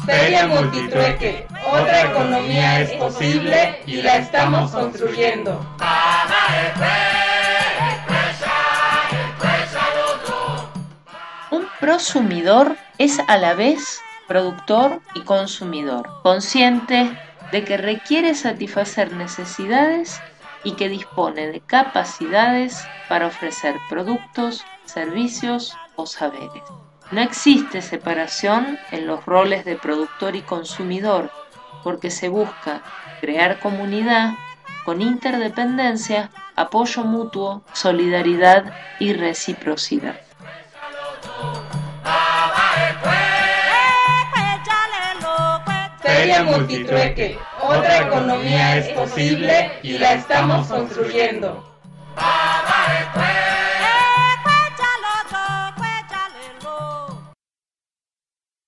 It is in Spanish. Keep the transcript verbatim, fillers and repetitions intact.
Feria Multitrueque, otra economía es posible y la estamos construyendo. Un prosumidor es a la vez productor y consumidor, consciente de que requiere satisfacer necesidades y que dispone de capacidades para ofrecer productos, servicios o saberes. No existe separación en los roles de productor y consumidor, porque se busca crear comunidad con interdependencia, apoyo mutuo, solidaridad y reciprocidad. Feria Multitrueque, otra economía es posible y la estamos construyendo.